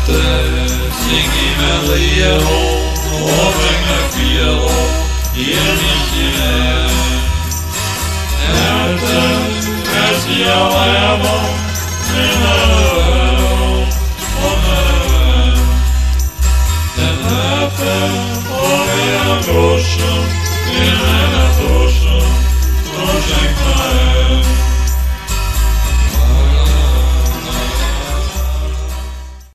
Sing ihm ein Lied, bring ein Bier, hier nicht hinein. It's your level,